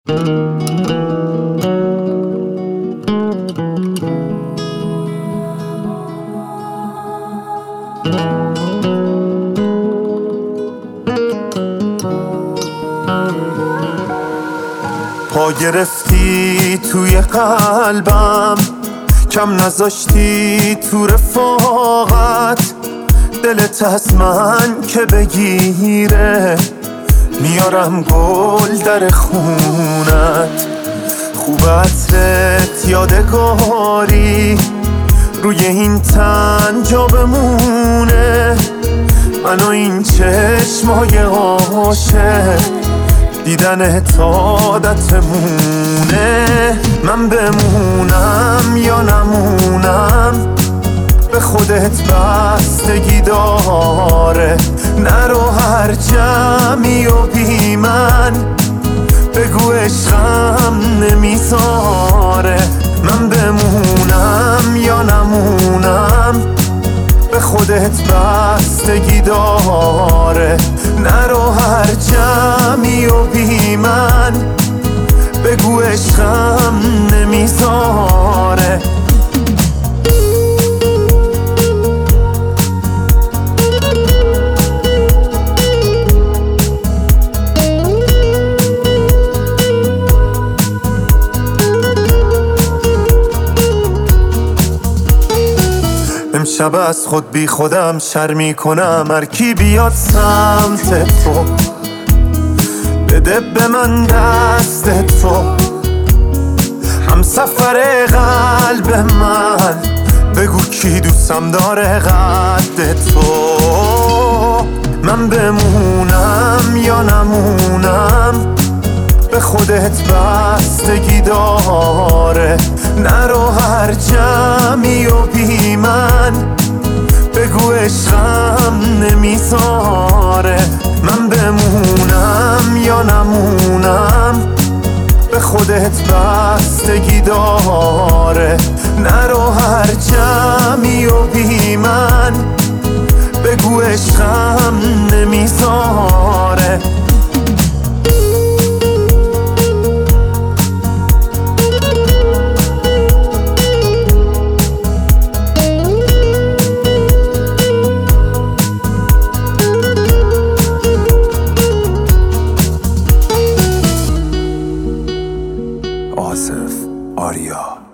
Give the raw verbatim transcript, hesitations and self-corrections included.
پا گرفتی توی قلبم، کم نذاشتی تو رفاقت. دلت از من که بگیره، میارم گل در خونت. خوب عطرت یادگاری روی این تن جا بمونه. من و این چشمای عاشق، دیدن عادتمونه. من بمونم یا نمونم، به خودت بستگی داره. نرو هر جمعی و بی من، بگو عشقم نمیذاره. من بمونم یا نمونم، به خودت بستگی داره. نرو هر جمعی و بی من، بگو عشقم نمیذاره. امشب از خود بی خودم شرمی کنم. هر کی بیاد سمت تو، بده به من دست تو. هم سفر قلب من، بگو کی دوستم داره قد تو. من بمونم یا نمونم، به خودت بستگی داره. نرو هر جمعی و بی من، بگو عشقم نمیذاره. من بمونم یا نمونم، به خودت بستگی داره. نرو هر جمعی و بی من، بگو عشقم نمیذاره. آصف آریا